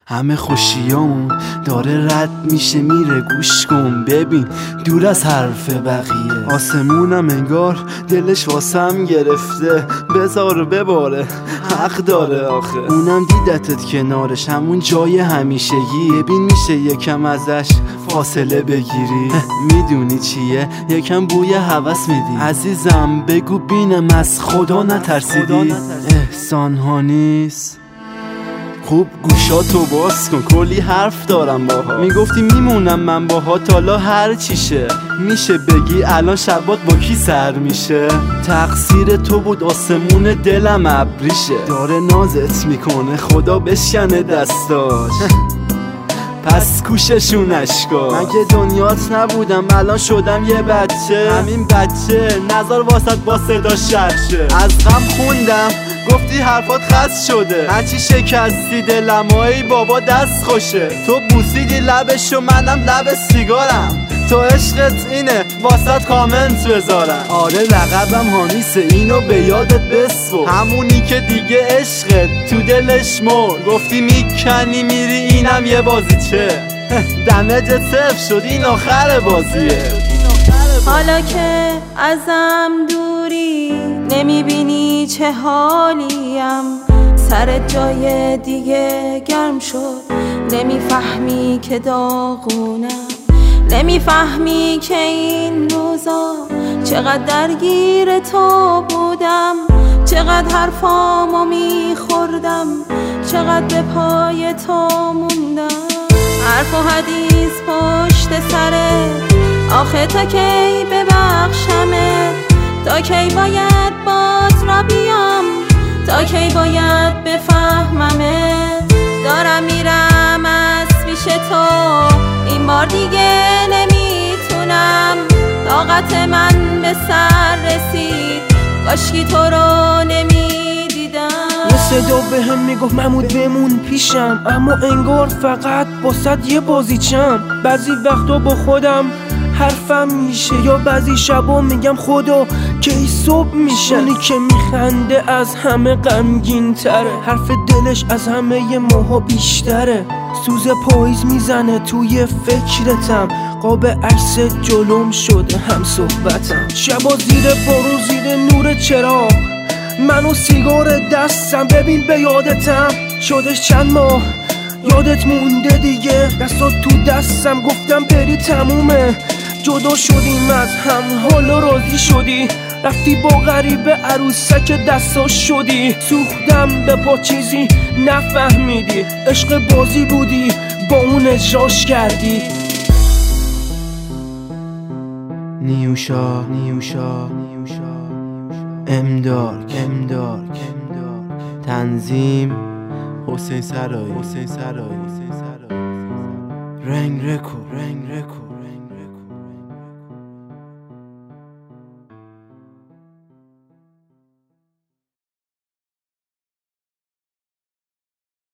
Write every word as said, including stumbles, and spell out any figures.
همه خوشیامون داره رد میشه میره، گوش کن ببین دور از حرف بقیه. آسمونم انگار دلش واسم گرفته، بذار بباره حق داره آخه. اونم دیدتت کنارش همون جای همیشگی، ببین میشه یکم ازش فاصله بگیری. میدونی چیه یکم بوی هوس میدی عزیزم، بگو بینم از خدا نترسیدی. احسان ها نیست خوب گوشاتو باز کن، کلی حرف دارم باها. میگفتی میمونم من باهات حالا هر چیشه، میشه بگی الان شبات با کی سر میشه؟ تقصیر تو بود آسمون دلم ابریشه، داره نازت میکنه خدا بشکنه دستاش. پس کوششونش کن. من که دنیات نبودم الان شدم یه بچه، همین بچه نظر واسط با صدا شرشه. از غم خوندم گفتی حرفات خست شده، هرچی شکستی دلمایی بابا دست خوشه. تو بوسیدی لبشو منم لب سیگارم، تو عشقت اینه واسط کامنت بذارم. آره لقبم هانیسه اینو به یادت بسپر، همونی که دیگه عشقت تو دلش مرد. گفتی میکنی میری اینم یه بازیچه، دمجت صفر شد این آخر بازیه. حالا که ازم دوری نمیبینی چه حالیم، سر جای دیگه گرم شد نمیفهمی که داغونم، نمیفهمی که این روزا چقدر درگیر تو بودم، چقدر حرفامو میخوردم، چقدر به پای تو موندم. حرف و حدیث پشت سرت، آخه تا کی ببخشمت؟ تا کی باید باز را بیام؟ تا کی باید بفهممت؟ دارم میرم از پیش تو، این بار دیگه نمیتونم، طاقت من به سر رسید، کاشکی تو رو نمیدیدم. یه صدا به هم میگفت محمود بمون پیشم، اما انگار فقط باست یه بازیچم. بعضی وقتا با خودم حرفم میشه، یا بعضی شبا میگم خدا کی صبح میشه. اونی که میخنده از همه غمگین تره، حرف دلش از همه ماها بیشتره. سوز پاییز میزنه توی فکرتم، قاب عکس جلوم شده هم صحبتم. شبا زیر بارون زیر نور چراغ، منو سیگار دستم، ببین به یادتم شدش چند ماه یادت مونده دیگه. دستات تو دستم گفتم بری تمومه، جدا شدیم از هم حالا راضی شدی، رفتی با غریبه عروسک دستاش شدی. سوختم به پا چیزی نفهمیدی، عشق بازی بودی با اون اجراش کردی. نیوشا نیوشا امداد امداد تنظیم حسین سرایی حسین سرایی رنگ رکو رنگ رکو